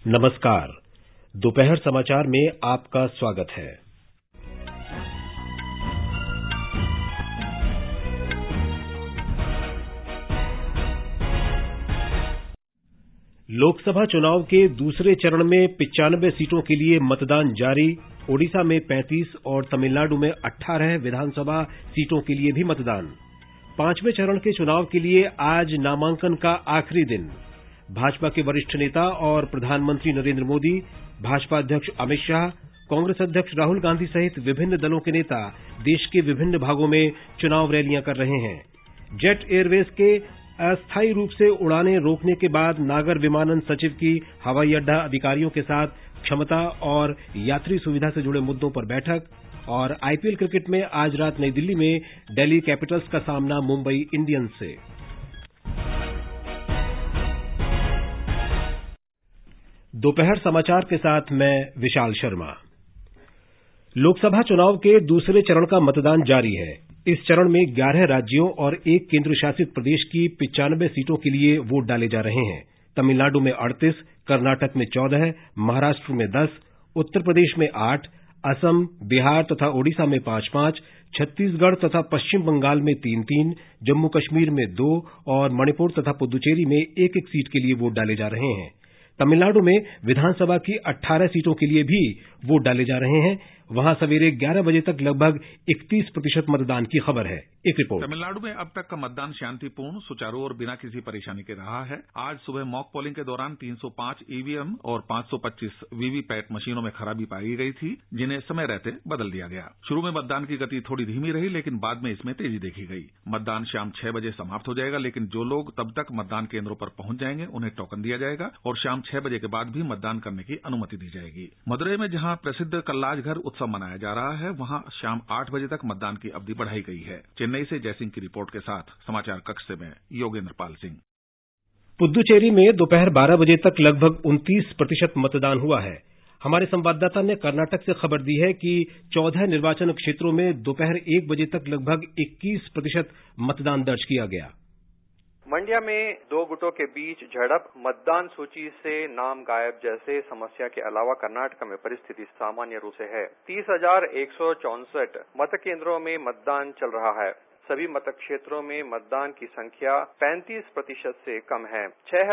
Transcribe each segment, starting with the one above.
नमस्कार। दोपहर समाचार में आपका स्वागत है। लोकसभा चुनाव के दूसरे चरण में 95 सीटों के लिए मतदान जारी। ओडिशा में 35 और तमिलनाडु में 18 विधानसभा सीटों के लिए भी मतदान। पांचवें चरण के चुनाव के लिए आज नामांकन का आखिरी दिन। भाजपा के वरिष्ठ नेता और प्रधानमंत्री नरेंद्र मोदी, भाजपा अध्यक्ष अमित शाह, कांग्रेस अध्यक्ष राहुल गांधी सहित विभिन्न दलों के नेता देश के विभिन्न भागों में चुनाव रैलियां कर रहे हैं। जेट एयरवेज के अस्थायी रूप से उड़ानें रोकने के बाद नागर विमानन सचिव की हवाई अड्डा अधिकारियों के साथ क्षमता और यात्री सुविधा से जुड़े मुद्दों पर बैठक। और आईपीएल क्रिकेट में आज रात नई दिल्ली में दिल्ली कैपिटल्स का सामना मुंबई इंडियंस से। दोपहर समाचार के साथ मैं विशाल शर्मा। लोकसभा चुनाव के दूसरे चरण का मतदान जारी है। इस चरण में 11 राज्यों और एक केंद्र शासित प्रदेश की 95 सीटों के लिए वोट डाले जा रहे हैं। तमिलनाडु में 38, कर्नाटक में 14, महाराष्ट्र में 10, उत्तर प्रदेश में 8, असम, बिहार तथा ओडिशा में 5-5, छत्तीसगढ़ तथा पश्चिम बंगाल में 3-3, जम्मू कश्मीर में 2 और मणिपुर तथा पुदुचेरी में 1-1 सीट के लिए वोट डाले जा रहे हैं। तमिलनाडु में विधानसभा की 18 सीटों के लिए भी वोट डाले जा रहे हैं। वहां सवेरे 11 बजे तक लगभग 31% मतदान की खबर है। एक रिपोर्ट। तमिलनाडु में अब तक का मतदान शांतिपूर्ण, सुचारू और बिना किसी परेशानी के रहा है। आज सुबह मॉक पोलिंग के दौरान 305 ईवीएम और 525 वीवीपैट मशीनों में खराबी पाई गई थी, जिन्हें समय रहते बदल दिया गया। शुरू में मतदान की गति थोड़ी धीमी रही, लेकिन बाद में इसमें तेजी देखी गई। मतदान शाम 6 बजे समाप्त हो जाएगा, लेकिन जो लोग तब तक मतदान केंद्रों पर पहुंच जाएंगे उन्हें टोकन दिया जाएगा और शाम 6 बजे के बाद भी मतदान करने की अनुमति दी जाएगी। मदुरई में जहां प्रसिद्ध कल्लाज घर उत्सव मनाया जा रहा है, वहां शाम 8 बजे तक मतदान की अवधि बढ़ाई गई है। चेन्नई से जयसिंह की रिपोर्ट के साथ समाचार कक्ष से मैं योगेंद्र पाल सिंह। पुदुचेरी में दोपहर 12 बजे तक लगभग 29% मतदान हुआ है। हमारे संवाददाता ने कर्नाटक से खबर दी है कि 14 निर्वाचन क्षेत्रों में दोपहर 1 बजे तक लगभग 21% मतदान दर्ज किया गया। मंड्या में 2 गुटों के बीच झड़प, मतदान सूची से नाम गायब जैसे समस्या के अलावा कर्नाटक में परिस्थिति सामान्य रूप से है। 30,164 मत केंद्रों में मतदान चल रहा है। सभी मत क्षेत्रों में मतदान की संख्या 35% से कम है।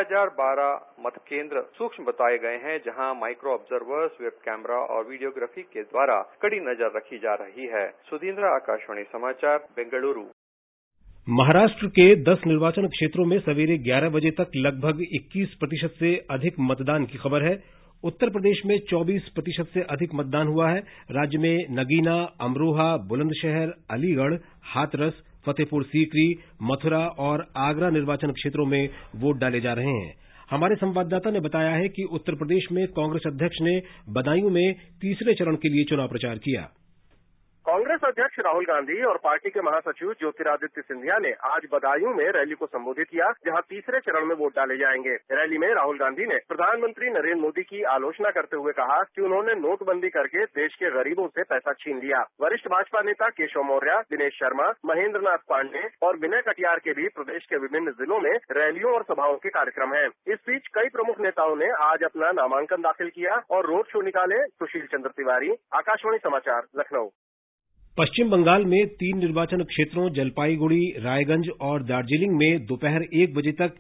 6,012 मत केंद्र सूक्ष्म बताए गए हैं, जहां माइक्रो ऑब्जर्वर्स, वेब कैमरा और वीडियोग्राफी के द्वारा कड़ी नजर रखी जा रही है। सुधींद्र, आकाशवाणी समाचार, बेंगलुरु। महाराष्ट्र के 10 निर्वाचन क्षेत्रों में सवेरे 11 बजे तक लगभग 21% से अधिक मतदान की खबर है। उत्तर प्रदेश में 24% से अधिक मतदान हुआ है। राज्य में नगीना, अमरोहा, बुलंदशहर, अलीगढ़, हाथरस, फतेहपुर सीकरी, मथुरा और आगरा निर्वाचन क्षेत्रों में वोट डाले जा रहे हैं। हमारे संवाददाता ने बताया है कि उत्तर प्रदेश में कांग्रेस अध्यक्ष ने बदायूं में तीसरे चरण के लिए चुनाव प्रचार किया। कांग्रेस अध्यक्ष राहुल गांधी और पार्टी के महासचिव ज्योतिरादित्य सिंधिया ने आज बदायूं में रैली को संबोधित किया, जहां तीसरे चरण में वोट डाले जाएंगे। रैली में राहुल गांधी ने प्रधानमंत्री नरेंद्र मोदी की आलोचना करते हुए कहा कि उन्होंने नोटबंदी करके देश के गरीबों से पैसा छीन लिया। वरिष्ठ भाजपा नेता केशव मौर्य, दिनेश शर्मा, महेंद्र नाथ पांडे और विनय कटियार के भी प्रदेश के विभिन्न जिलों में रैलियों और सभाओं के कार्यक्रम हैं। इस बीच कई प्रमुख नेताओं ने आज अपना नामांकन दाखिल किया और रोड शो निकाले। सुशील चंद्र तिवारी, आकाशवाणी समाचार, लखनऊ। पश्चिम बंगाल में 3 निर्वाचन क्षेत्रों जलपाईगुड़ी, रायगंज और दार्जिलिंग में दोपहर 1 बजे तक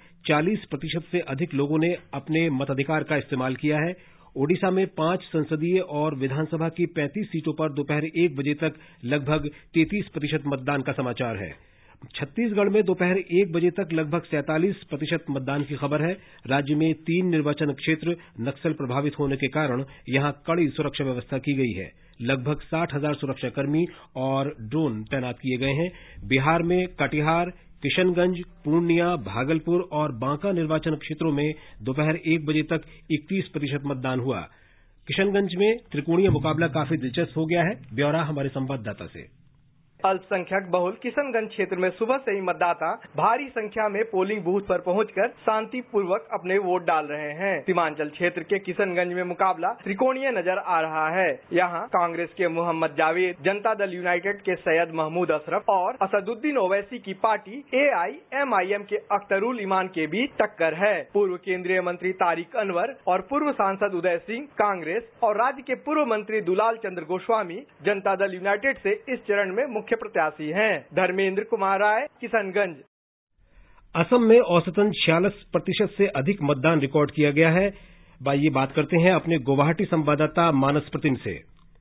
40% से अधिक लोगों ने अपने मताधिकार का इस्तेमाल किया है। ओडिशा में 5 संसदीय और विधानसभा की 35 सीटों पर दोपहर 1 बजे तक लगभग 33% मतदान का समाचार है। छत्तीसगढ़ में दोपहर 1 बजे तक लगभग 47% मतदान की खबर है। राज्य में 3 निर्वाचन क्षेत्र नक्सल प्रभावित होने के कारण यहां कड़ी सुरक्षा व्यवस्था की गई है। लगभग 60,000 सुरक्षाकर्मी और ड्रोन तैनात किए गए हैं। बिहार में कटिहार, किशनगंज, पूर्णिया, भागलपुर और बांका निर्वाचन क्षेत्रों में दोपहर 1 बजे तक 31% मतदान हुआ। किशनगंज में त्रिकोणीय मुकाबला काफी दिलचस्प हो गया है। ब्यौरा हमारे संवाददाता से। अल्पसंख्यक बहुल किशनगंज क्षेत्र में सुबह से ही मतदाता भारी संख्या में पोलिंग बूथ पर पहुंचकर शांतिपूर्वक अपने वोट डाल रहे हैं। सीमांचल क्षेत्र के किशनगंज में मुकाबला त्रिकोणीय नजर आ रहा है। यहाँ कांग्रेस के मोहम्मद जावेद, जनता दल यूनाइटेड के सैयद महमूद अशरफ और असदुद्दीन ओवैसी की पार्टी AIMIM के अख्तरुल ईमान के बीच टक्कर है। पूर्व केंद्रीय मंत्री तारिक अनवर और पूर्व सांसद उदय सिंह कांग्रेस और राज्य के पूर्व मंत्री दुलाल चंद्र गोस्वामी जनता दल यूनाइटेड से इस चरण में मुख्य प्रत्याशी हैं। धर्मेंद्र कुमार राय, किशनगंज। असम में औसतन 46% से अधिक मतदान रिकॉर्ड किया गया है। ये बात करते हैं अपने गुवाहाटी संवाददाता मानस प्रतिम से।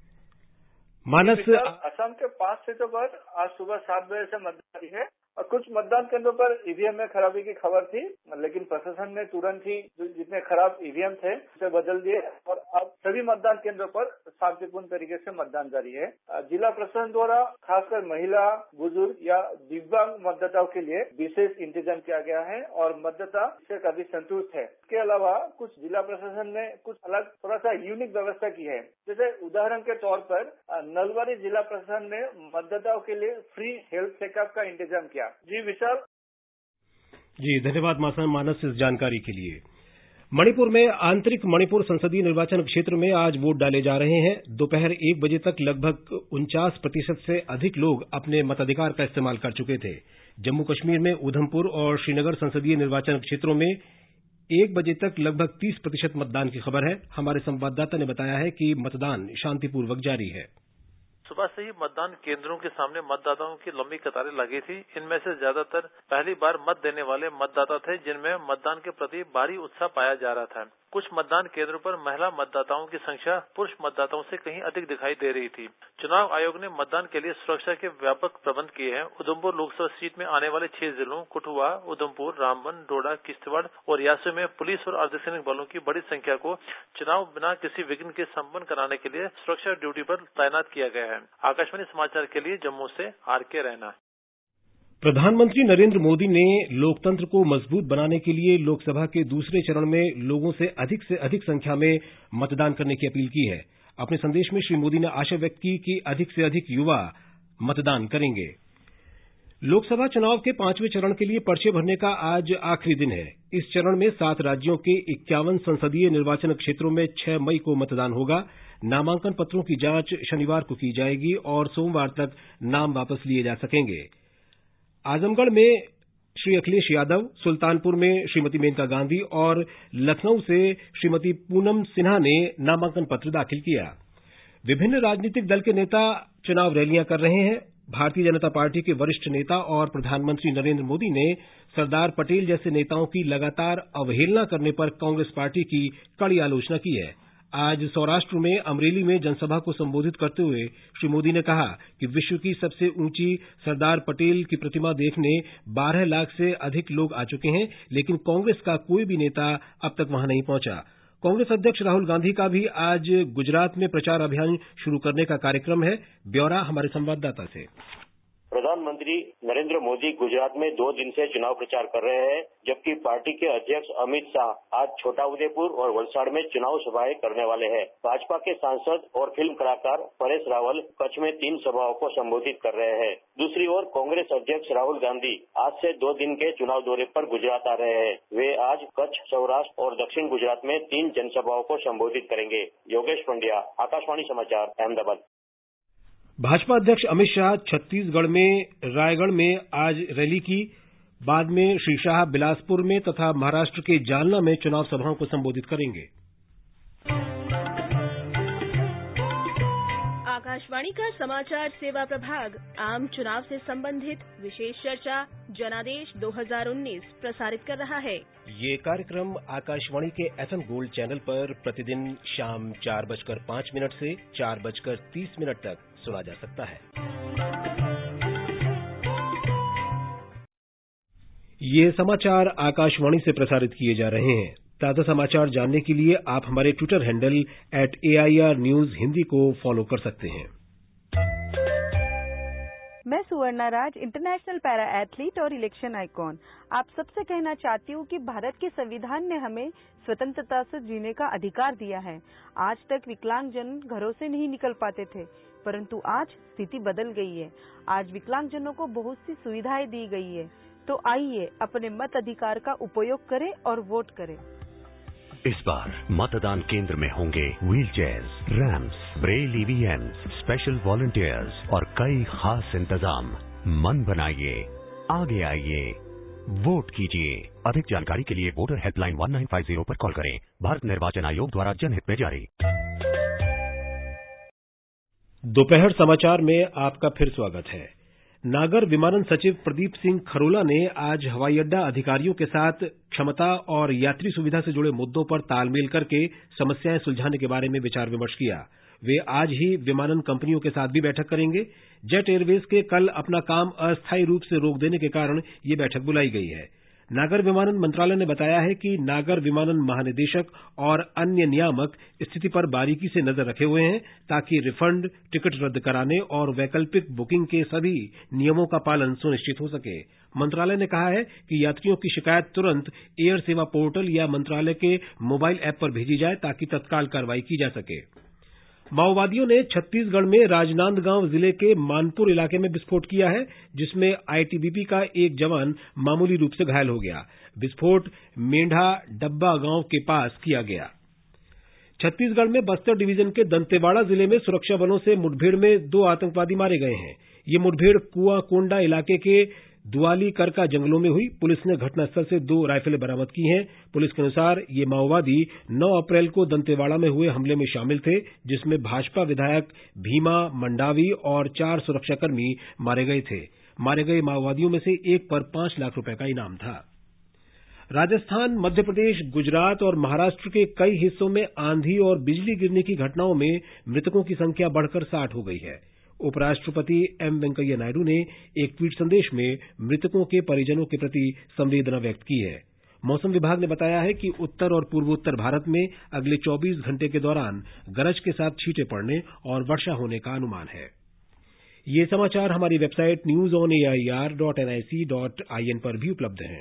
मानस, असम के 5 सीटों पर आज सुबह 7 बजे से मतदान हुई है और कुछ मतदान केंद्रों पर ईवीएम में खराबी की खबर थी, लेकिन प्रशासन ने तुरंत ही जितने खराब ईवीएम थे उसे बदल दिए और अब सभी मतदान केंद्रों पर शांतिपूर्ण तरीके से मतदान जारी है। जिला प्रशासन द्वारा खासकर महिला, बुजुर्ग या दिव्यांग मतदाताओं के लिए विशेष इंतजाम किया गया है और मतदाता इससे काफी संतुष्ट है। इसके अलावा कुछ जिला प्रशासन ने कुछ अलग थोड़ा सा यूनिक व्यवस्था की है। जैसे उदाहरण के तौर पर नलबारी जिला प्रशासन ने मतदाताओं के लिए फ्री हेल्थ चेकअप का इंतजाम किया। जी विशाल। जी धन्यवाद मानस इस जानकारी के लिए। मणिपुर में आंतरिक मणिपुर संसदीय निर्वाचन क्षेत्र में आज वोट डाले जा रहे हैं। दोपहर 1 बजे तक लगभग 49% से अधिक लोग अपने मताधिकार का इस्तेमाल कर चुके थे। जम्मू कश्मीर में उधमपुर और श्रीनगर संसदीय निर्वाचन क्षेत्रों में 1 बजे तक लगभग 30% मतदान की खबर है। हमारे संवाददाता ने बताया है कि मतदान शांतिपूर्वक जारी है। सुबह से ही मतदान केंद्रों के सामने मतदाताओं की लंबी कतारें लगी थी। इनमें से ज्यादातर पहली बार मत देने वाले मतदाता थे, जिनमें मतदान के प्रति भारी उत्साह पाया जा रहा था। कुछ मतदान केंद्रों पर महिला मतदाताओं की संख्या पुरुष मतदाताओं से कहीं अधिक दिखाई दे रही थी। चुनाव आयोग ने मतदान के लिए सुरक्षा के व्यापक प्रबंध किए हैं। उधमपुर लोकसभा सीट में आने वाले 6 जिलों कठुआ, उधमपुर, रामबन, डोडा, किश्तवाड़ और यासू में पुलिस और अर्धसैनिक बलों की बड़ी संख्या को चुनाव बिना किसी विघ्न के संपन्न कराने के लिए सुरक्षा ड्यूटी पर तैनात किया गया है। आकाशवाणी समाचार के लिए जम्मू से RK रैना। प्रधानमंत्री नरेंद्र मोदी ने लोकतंत्र को मजबूत बनाने के लिए लोकसभा के दूसरे चरण में लोगों से अधिक संख्या में मतदान करने की अपील की है। अपने संदेश में श्री मोदी ने आशा व्यक्त की कि अधिक से अधिक युवा मतदान करेंगे। लोकसभा चुनाव के 5वें चरण के लिए पर्चे भरने का आज आखिरी दिन है। इस चरण में 7 राज्यों के 51 संसदीय निर्वाचन क्षेत्रों में 6 मई को मतदान होगा। नामांकन पत्रों की जांच शनिवार को की जाएगी और सोमवार तक नाम वापस लिए जा सकेंगे। आजमगढ़ में श्री अखिलेश यादव, सुल्तानपुर में श्रीमती मेनका गांधी और लखनऊ से श्रीमती पूनम सिन्हा ने नामांकन पत्र दाखिल किया। विभिन्न राजनीतिक दल के नेता चुनाव रैलियां कर रहे हैं। भारतीय जनता पार्टी के वरिष्ठ नेता और प्रधानमंत्री नरेंद्र मोदी ने सरदार पटेल जैसे नेताओं की लगातार अवहेलना करने पर कांग्रेस पार्टी की कड़ी आलोचना की है। आज सौराष्ट्र में अमरेली में जनसभा को संबोधित करते हुए श्री मोदी ने कहा कि विश्व की सबसे ऊंची सरदार पटेल की प्रतिमा देखने 12 लाख से अधिक लोग आ चुके हैं, लेकिन कांग्रेस का कोई भी नेता अब तक वहां नहीं पहुंचा। कांग्रेस अध्यक्ष राहुल गांधी का भी आज गुजरात में प्रचार अभियान शुरू करने का कार्यक्रम है। ब्यौरा हमारे संवाददाता से। प्रधानमंत्री नरेंद्र मोदी गुजरात में 2 दिन से चुनाव प्रचार कर रहे हैं, जबकि पार्टी के अध्यक्ष अमित शाह आज छोटा उदेपुर और वलसाड़ में चुनाव सभाएं करने वाले हैं। भाजपा के सांसद और फिल्म कलाकार परेश रावल कच्छ में 3 सभाओं को संबोधित कर रहे हैं। दूसरी ओर कांग्रेस अध्यक्ष राहुल गांधी आज से 2 दिन के चुनाव दौरे पर गुजरात आ रहे हैं। वे आज कच्छ, सौराष्ट्र और दक्षिण गुजरात में 3 जनसभाओं को संबोधित करेंगे। योगेश पंड्या, आकाशवाणी समाचार, अहमदाबाद। भाजपा अध्यक्ष अमित शाह छत्तीसगढ़ में रायगढ़ में आज रैली की। बाद में श्री शाह बिलासपुर में तथा महाराष्ट्र के जालना में चुनाव सभाओं को संबोधित करेंगे। आकाशवाणी का समाचार सेवा प्रभाग आम चुनाव से संबंधित विशेष चर्चा जनादेश 2019 प्रसारित कर रहा है। ये कार्यक्रम आकाशवाणी के FM गोल्ड चैनल पर प्रतिदिन शाम 4:05 से 4:30 तक सुना जा सकता है। ये समाचार आकाशवाणी से प्रसारित किए जा रहे हैं। ताजा समाचार जानने के लिए आप हमारे Twitter handle @AIR News Hindi को फॉलो कर सकते हैं। मैं Suvarna Raj, international para athlete और इलेक्शन आइकॉन, आप सबसे कहना चाहती हूँ कि भारत के संविधान ने हमें स्वतंत्रता से जीने का अधिकार दिया है। आज तक विकलांग जन घरों से नहीं निकल पाते थे, परंतु आज स्थिति बदल गई है। आज विकलांगजनों को बहुत सी सुविधाएं दी गई है। तो आइए अपने मत अधिकार का उपयोग करें और वोट करें। इस बार मतदान केंद्र में होंगे wheelchairs, ramps, braille EVMs, special volunteers और कई खास इंतजाम। मन बनाइए, आगे आइए, वोट कीजिए। अधिक जानकारी के लिए वोटर हेल्पलाइन 1950 पर कॉल करें। भारत निर्वाचन आयोग द्वारा जनहित में जारी। दोपहर समाचार में आपका फिर स्वागत है। नागर विमानन सचिव प्रदीप सिंह खरोला ने आज हवाई अड्डा अधिकारियों के साथ क्षमता और यात्री सुविधा से जुड़े मुद्दों पर तालमेल करके समस्याएं सुलझाने के बारे में विचार विमर्श किया। वे आज ही विमानन कंपनियों के साथ भी बैठक करेंगे। जेट एयरवेज के कल अपना काम अस्थायी रूप से रोक देने के कारण ये बैठक बुलाई गई है। नागर विमानन मंत्रालय ने बताया है कि नागर विमानन महानिदेशक और अन्य नियामक स्थिति पर बारीकी से नजर रखे हुए हैं ताकि रिफंड, टिकट रद्द कराने और वैकल्पिक बुकिंग के सभी नियमों का पालन सुनिश्चित हो सके। मंत्रालय ने कहा है कि यात्रियों की शिकायत तुरंत एयर सेवा पोर्टल या मंत्रालय के मोबाइल ऐप पर भेजी जाए ताकि तत्काल कार्रवाई की जा सके। माओवादियों ने छत्तीसगढ़ में राजनांदगांव जिले के मानपुर इलाके में विस्फोट किया है, जिसमें आईटीबीपी का एक जवान मामूली रूप से घायल हो गया। विस्फोट मेंढा डब्बा गांव के पास किया गया। छत्तीसगढ़ में बस्तर डिवीजन के दंतेवाड़ा जिले में सुरक्षा बलों से मुठभेड़ में 2 आतंकवादी मारे गए हैं। ये मुठभेड़ कुआकोंडा इलाके के दुआली करका जंगलों में हुई। पुलिस ने घटनास्थल से 2 राइफलें बरामद की हैं। पुलिस के अनुसार ये माओवादी 9 अप्रैल को दंतेवाड़ा में हुए हमले में शामिल थे, जिसमें भाजपा विधायक भीमा मंडावी और 4 सुरक्षाकर्मी मारे गए थे। मारे गए माओवादियों में से एक पर 5 लाख रुपए का इनाम था। राजस्थान, मध्य प्रदेश, गुजरात और महाराष्ट्र के कई हिस्सों में आंधी और बिजली गिरने की घटनाओं में मृतकों की संख्या बढ़कर 60 हो गई है। उपराष्ट्रपति एम वेंकैया नायडू ने एक ट्वीट संदेश में मृतकों के परिजनों के प्रति संवेदना व्यक्त की है। मौसम विभाग ने बताया है कि उत्तर और पूर्वोत्तर भारत में अगले 24 घंटे के दौरान गरज के साथ छींटे पड़ने और वर्षा होने का अनुमान है। ये समाचार हमारी वेबसाइट newsonair.nic.in पर भी उपलब्ध हैं।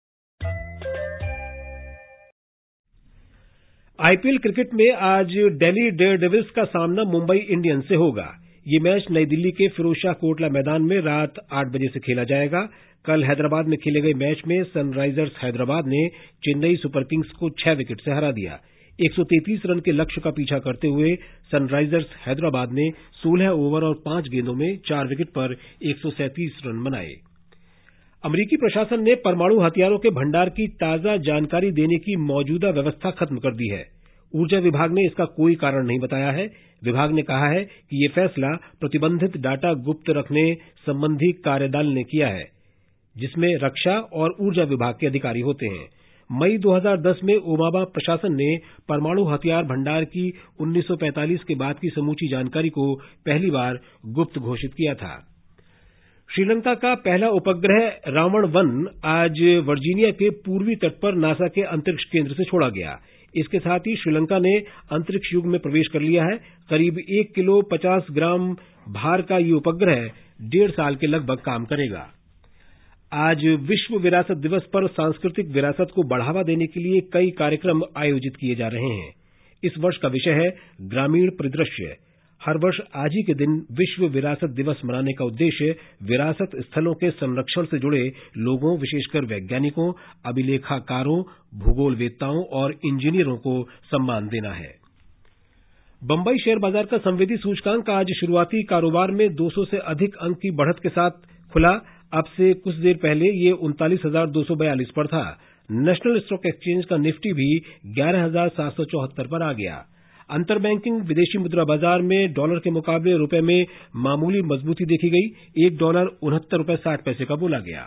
आईपीएल क्रिकेट में आज दिल्ली डेयरडेविल्स का सामना मुंबई इंडियंस से होगा। ये मैच नई दिल्ली के फिरोजशाह कोटला मैदान में रात 8 बजे से खेला जाएगा। कल हैदराबाद में खेले गए मैच में सनराइजर्स हैदराबाद ने चेन्नई सुपर किंग्स को 6 विकेट से हरा दिया। 133 रन के लक्ष्य का पीछा करते हुए सनराइजर्स हैदराबाद ने 16 ओवर और 5 गेंदों में 4 विकेट पर 137 रन बनाए। अमरीकी प्रशासन ने परमाणु हथियारों के भंडार की ताजा जानकारी देने की मौजूदा व्यवस्था खत्म कर दी है। ऊर्जा विभाग ने इसका कोई कारण नहीं बताया है। विभाग ने कहा है कि यह फैसला प्रतिबंधित डाटा गुप्त रखने संबंधी कार्यदल ने किया है, जिसमें रक्षा और ऊर्जा विभाग के अधिकारी होते हैं। मई 2010 में ओबामा प्रशासन ने परमाणु हथियार भंडार की 1945 के बाद की समूची जानकारी को पहली बार गुप्त घोषित किया था। श्रीलंका का पहला उपग्रह रावण-1 आज वर्जीनिया के पूर्वी तट पर नासा के अंतरिक्ष केंद्र से छोड़ा गया। इसके साथ ही श्रीलंका ने अंतरिक्ष युग में प्रवेश कर लिया है। करीब 1 किलो 50 ग्राम भार का ये उपग्रह 1.5 साल के लगभग काम करेगा। आज विश्व विरासत दिवस पर सांस्कृतिक विरासत को बढ़ावा देने के लिए कई कार्यक्रम आयोजित किए जा रहे हैं। इस वर्ष का विषय है ग्रामीण परिदृश्य। हर वर्ष आज ही के दिन विश्व विरासत दिवस मनाने का उद्देश्य विरासत स्थलों के संरक्षण से जुड़े लोगों, विशेषकर वैज्ञानिकों, अभिलेखाकारों, भूगोलवेत्ताओं और इंजीनियरों को सम्मान देना है। बंबई शेयर बाजार का संवेदी सूचकांक आज शुरुआती कारोबार में 200 से अधिक अंक की बढ़त के साथ खुला। अब से कुछ देर पहले ये 39,242 पर था। नेशनल स्टॉक एक्सचेंज का निफ्टी भी 11,774 पर आ गया। अंतर बैंकिंग विदेशी मुद्रा बाजार में डॉलर के मुकाबले रुपए में मामूली मजबूती देखी गई। $1 69.60 का बोला गया।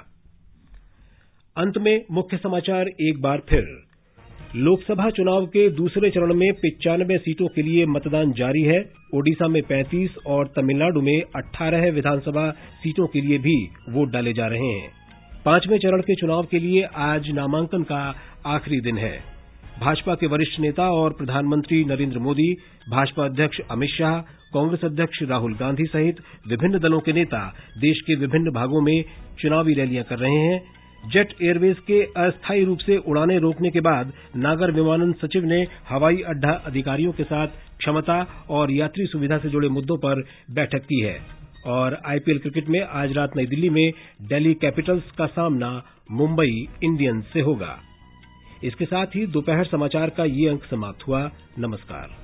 अंत में मुख्य समाचार एक बार फिर। लोकसभा चुनाव के दूसरे चरण में 95 सीटों के लिए मतदान जारी है। ओडिशा में 35 और तमिलनाडु में 18 विधानसभा सीटों के लिए भी वोट डाले जा रहे हैं। 5वें चरण के चुनाव के लिए आज नामांकन का आखिरी दिन है। भाजपा के वरिष्ठ नेता और प्रधानमंत्री नरेंद्र मोदी, भाजपा अध्यक्ष अमित शाह, कांग्रेस अध्यक्ष राहुल गांधी सहित विभिन्न दलों के नेता देश के विभिन्न भागों में चुनावी रैलियां कर रहे हैं। जेट एयरवेज के अस्थायी रूप से उड़ानें रोकने के बाद नागर विमानन सचिव ने हवाई अड्डा अधिकारियों के साथ क्षमता और यात्री सुविधा से जुड़े मुद्दों पर बैठक की है। और आईपीएल क्रिकेट में आज रात नई दिल्ली में दिल्ली कैपिटल्स का सामना मुंबई इंडियंस से होगा। इसके साथ ही दोपहर समाचार का ये अंक समाप्त हुआ। नमस्कार।